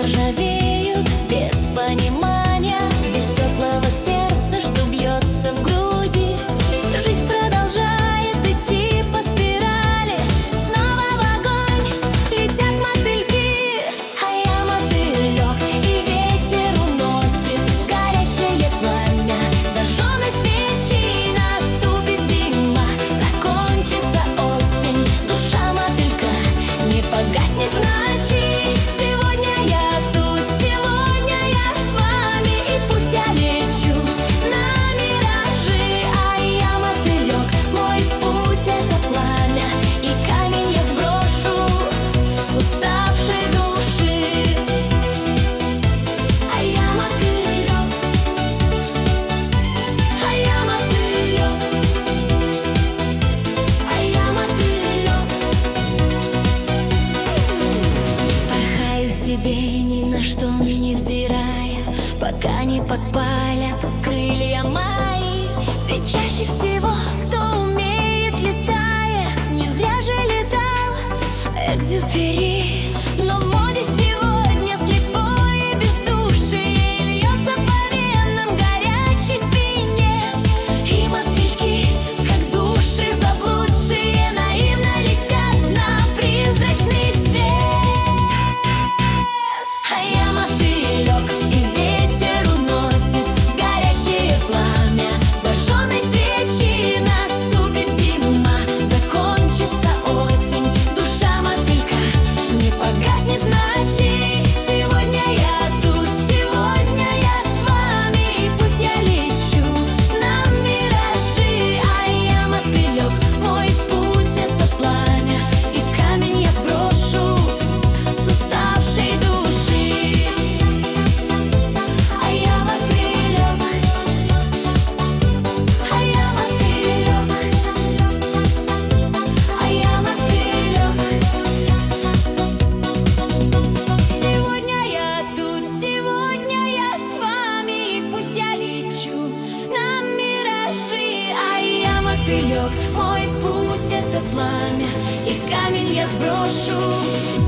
заржавеют без понимания, без теплого сердца, что бьется в груди. Жизнь продолжает идти по спирали, снова в огонь летят мотыльки. А я мотылек, и ветер уносит горящее пламя зажженной свечи. Наступит зима, закончится осень, душа мотылька не погаснет в ночи. Сегодня я тут, сегодня я с вами, и пусть я лечу на миражи. А я мотылек, мой путь — это пламя, и камень я сброшу с уставшей души. А я мотылек, а я мотылек, а я мотылек. Порхаю себе, ни на что не взирая, пока не подпалят крылья мои. Ведь чаще всего, кто умеет, летает. Не зря же летал Экзюпери. Но в моде сегодня слепой и бездушие, льется по венам горячий свинец. И мотыльки, как души заблудшие, наивно летят на призрачный свет. А я мотылек, и ветер уносит горящее пламя зажженной свечи. Наступит зима, закончится осень, душа мотылька не погаснет в ночи. Сегодня я тут, сегодня я с вами, и пусть я лечу на миражи. А я мотылек, мой путь — это пламя, и камень я сброшу с уставшей души. А я мотылек, а я мотылек, а я мотылек. Сегодня я тут, сегодня я с вами, и пусть я лечу на миражи. А я мотылек, мой путь — это пламя, и камень я сброшу